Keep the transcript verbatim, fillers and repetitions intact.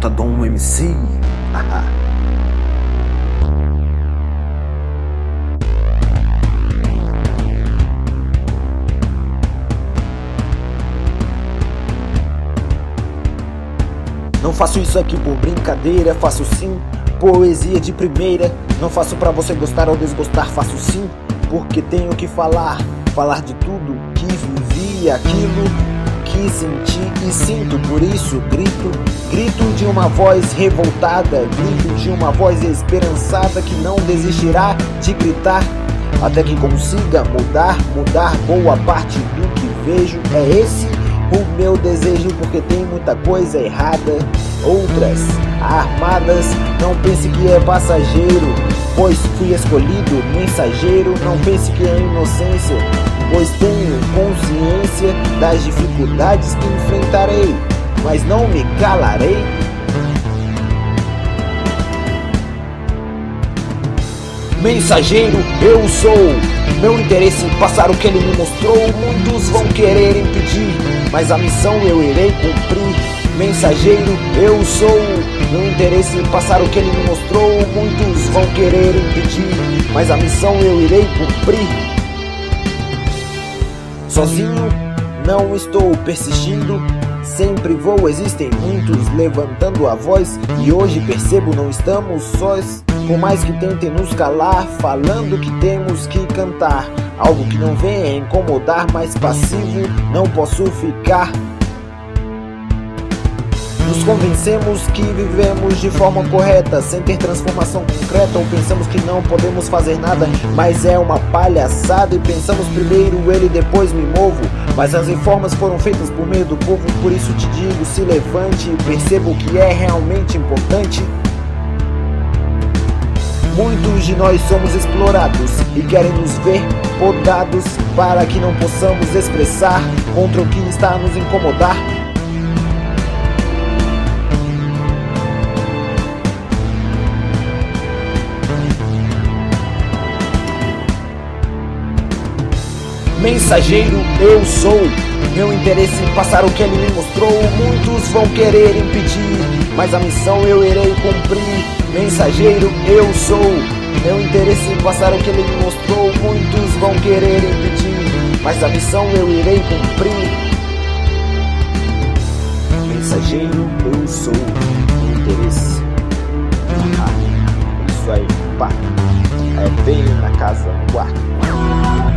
J. Dom M C. Não faço isso aqui por brincadeira, faço sim poesia de primeira. Não faço pra você gostar ou desgostar, faço sim porque tenho que falar. Falar de tudo que vivi, aquilo que senti e sinto. Por isso grito, grito de uma voz revoltada, grito de uma voz esperançada que não desistirá de gritar até que consiga mudar, mudar boa parte do que vejo. É esse o meu desejo, porque tem muita coisa errada, outras armadas. Não pense que é passageiro, pois fui escolhido mensageiro. Não pense que é inocência, pois tenho consciência das dificuldades que enfrentarei, mas não me calarei. Mensageiro eu sou, meu interesse em passar o que ele me mostrou. Muitos vão querer impedir, mas a missão eu irei cumprir. Mensageiro eu sou, meu interesse em passar o que ele me mostrou. Muitos vão querer impedir, mas a missão eu irei cumprir. Sozinho não estou persistindo, sempre vou, existem muitos levantando a voz. E hoje percebo, não estamos sós. Por mais que tentem nos calar, falando que temos que cantar algo que não venha incomodar, mas passivo não posso ficar. Nos convencemos que vivemos de forma correta, sem ter transformação concreta, ou pensamos que não podemos fazer nada, mas é uma palhaçada. E pensamos primeiro ele, depois me movo, mas as reformas foram feitas por meio do povo. Por isso te digo, se levante e perceba o que é realmente importante. Muitos de nós somos explorados e querem nos ver podados, para que não possamos expressar contra o que está a nos incomodar. Mensageiro eu sou, meu interesse em passar o que ele me mostrou. Muitos vão querer impedir, mas a missão eu irei cumprir. Mensageiro eu sou, meu interesse em passar o que ele me mostrou. Muitos vão querer impedir, mas a missão eu irei cumprir. Mensageiro eu sou, meu interesse. Ah, isso aí, pá, é bem na casa, no quarto.